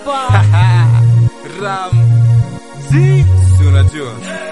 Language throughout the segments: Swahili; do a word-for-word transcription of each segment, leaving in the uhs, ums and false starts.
hapa. Ram Z unajua.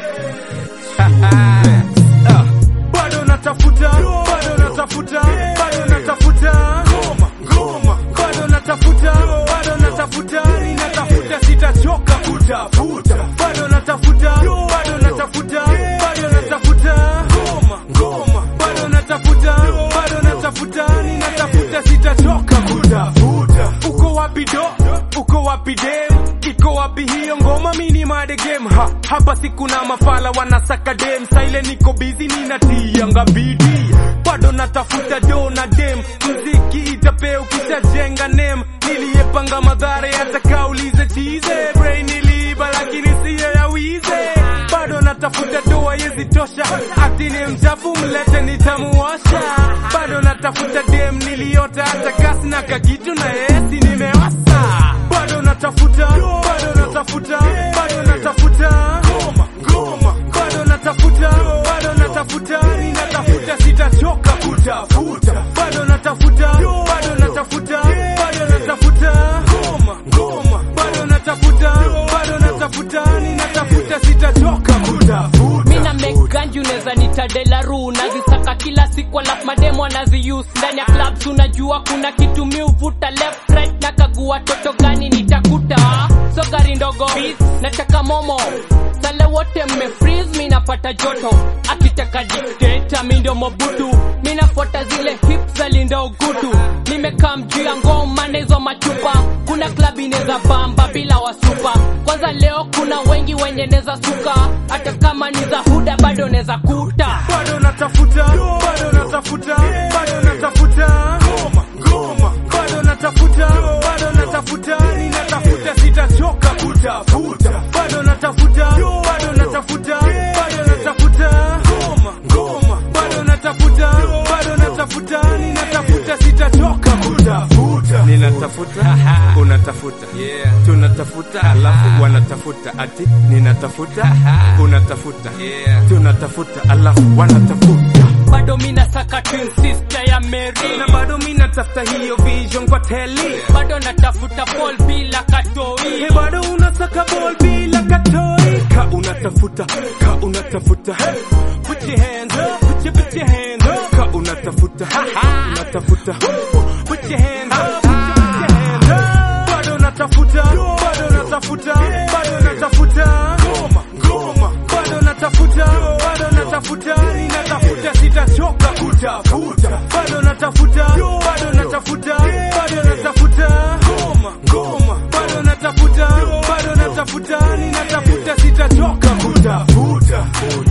Bado natafuta, bado natafuta, bado natafuta ngoma, ngoma. Bado natafuta, bado natafuta, ninatafuta sitachoka kutafuta. Bado natafuta, bado natafuta, bado natafuta ngoma, ngoma. Bado natafuta, bado natafuta, ninatafuta sitachoka kutafuta. Uko wapi do? Uko wapi dem? Iko wapi hiyo ngoma? Mini made game ha. Hapa siku na mafala wanasaka dem. Silent niko busy ninatia ngabidi. Bado natafuta do na dem. Muziki itapea ukishajenga name. Niliyepanga madhara yatakaulize chize. Brain niliiba lakini siyo ya wize. Bado natafuta do haiwezi tosha. Ati ni mchafu mlete nitamuosha. Bado natafuta dem niliota hata kasi na kakitu na esi nimewasa. Bado natafuta, bado natafuta, bado natafuta ngoma, ngoma. Bado natafuta, bado natafuta, ninatafuta sitachoka kutafuta. Bado natafuta, bado natafuta, bado natafuta ngoma, ngoma. Bado natafuta, bado natafuta, ninatafuta sitachoka kutafuta. Mina make ganju neza nitadela ru. Nazisaka kila siku alafu mademo nazi use. Ndani ya clubs unajua kuna kitu mi uvuta left right. Nakagua toto gani nitakuta. So gari ndogo nataka momo. Sale wote mme freeze mi napata joto. Akitaka dictator mi ndio Mobutu. Mi nafuata zile hips za linda ugutu. Nimekaa mjuu ya ngoma na hizo machupa. Kuna club ineza bamba bila wasupa. Kwanza leo kuna wengi wenye neza suka. Hata kama ni za huda bado neza kuta. Bado natafuta, bado natafuta, bado natafuta ngoma, ngoma. Bado natafuta, bado natafuta, ninatafuta sitachoka kutafuta. Bado natafuta, bado natafuta, bado natafuta ngoma, ngoma. Bado natafuta, bado natafuta, ninatafuta sitachoka kutafuta. Ninatafuta, unatafuta, yeah. Tunatafuta, alafu wanatafuta. Ati ninatafuta, unatafuta, yeah. Tunatafuta, alafu wanatafuta. Bado mina saka twin sister ya Mary. Na bado mina tafuta hiyo vision kwa teli. Bado natafuta ball bila katoi. Hey, bado unasaka ball bila katoi. Ka unatafuta, ka unatafuta, hey. Put your hands up, put your, put your hands up. Ka unatafuta, unatafuta, put your hands up, put your, put your hands up. Bado natafuta, bado natafuta, bado natafuta ngoma, ngoma. Bado natafuta, bado natafuta, ninatafuta sitachoka kutafuta. Bado natafuta, bado natafuta, bado natafuta ngoma, ngoma. Bado natafuta, bado natafuta, ninatafuta sitachoka kutafuta.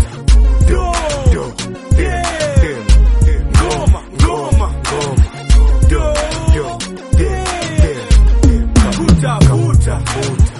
Do, do, yeah. Ngoma, ngoma, ngoma. Do, do, yeah. Kutafuta, kutafuta.